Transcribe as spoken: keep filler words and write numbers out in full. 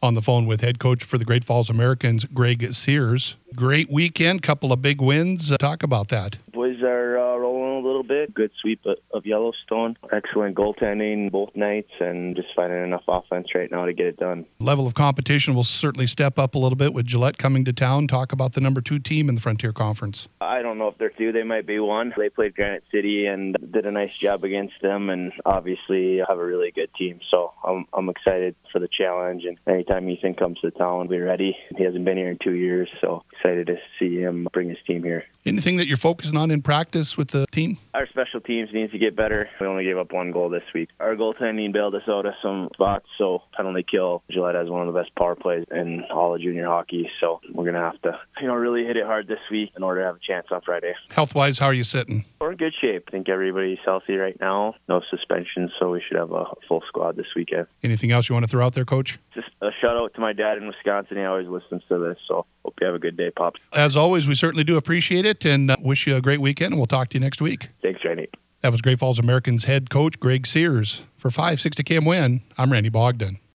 On the phone with head coach for the Great Falls Americans, Greg Sears. Great weekend, couple of big wins. Uh, talk about that. Boys are uh, rolling a little bit. Good sweep of, of Yellowstone. Excellent goaltending both nights, and just finding enough offense right now to get it done. Level of competition will certainly step up a little bit with Gillette coming to town. Talk about the number two team in the Frontier Conference. I don't know if they're two. They might be one. They played Granite City and did a nice job against them, and obviously have a really good team. So I'm I'm excited for the challenge, and anytime Ethan comes to town, we're ready. He hasn't been here in two years, so excited to see him bring his team here. Anything that you're focusing on in practice with the team? Our special teams needs to get better. We only gave up one goal this week. Our goaltending bailed us out of some spots, so penalty kill. Gillette has one of the best power plays in all of junior hockey, so we're going to have to, you know, really hit it hard this week in order to have a chance on Friday. Health-wise, how are you sitting? We're in good shape. I think everybody's healthy right now. No suspension, so we should have a full squad this weekend. Anything else you want to throw out there, Coach? Just a shout-out to my dad in Wisconsin. He always listens to this, so hope you have a good day, Pops. As always, we certainly do appreciate it, and uh, wish you a great weekend, and we'll talk to you next week. Thanks, Randy. That was Great Falls Americans head coach Greg Sears. For five sixty K M W N, I'm Randy Bogdan.